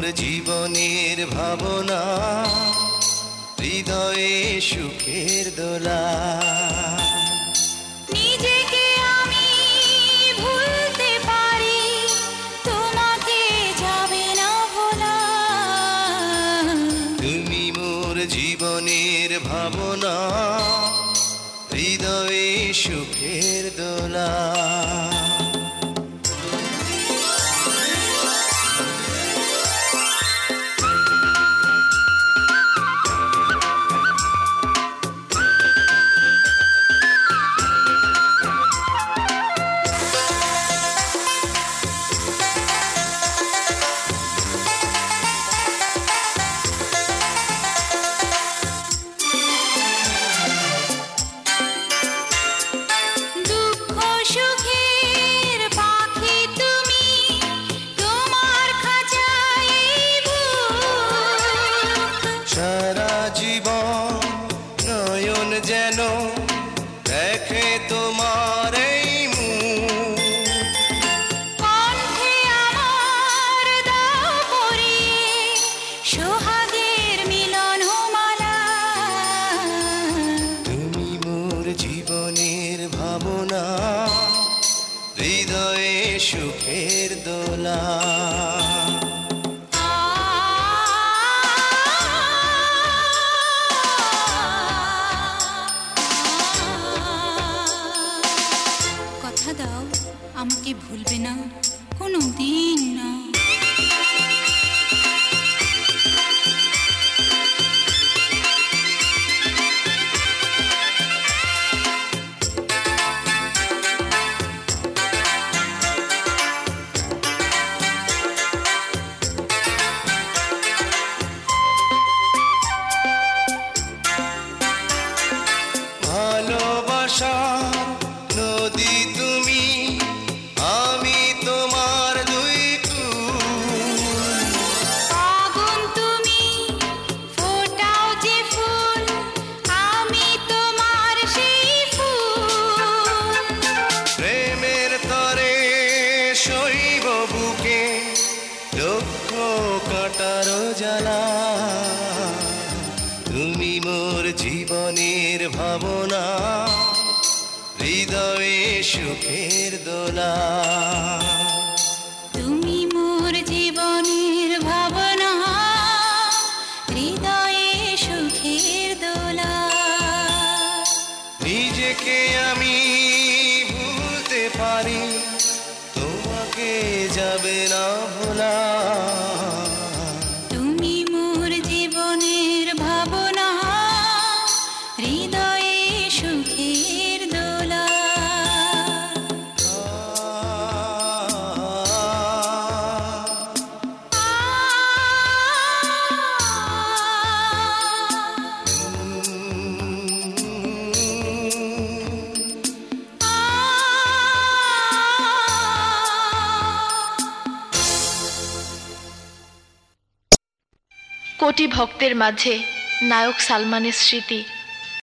মোর জীবনের ভাবনা, হৃদয়ে সুখের দোলা। নিজেকে আমি ভুলতে পারি, তোমাকে যাবে না ভোলা। তুমি মোর জীবনের ভাবনা, হৃদয়ে সুখের দোলা। সুখের দোলা। কথা দাও আমাকে ভুলবে না কোনো দিন না। নদী তুমি, আমি তোমার দুই কুল। আগুন তুমি, ফোটাও যে ফুল, আমি তোমার সেই ফুল। প্রেমের তরে শৈব বুকে লক্ষ কাটার জ্বালা। তুমি মোর জীবনের ভাবনা, হৃদয়ে সুখের দোলা। তুমি মোর জীবনের ভাবনা, হৃদয়ে সুখের দোলা। নিজেকে আমি ভুলতে পারি, তোমাকে যাবে না ভোলা। তুমি মোর জীবনের ভাবনা, হৃদয়ে সুখের দোলা। কোটি ভক্তের মাঝে নায়ক সালমানের স্মৃতি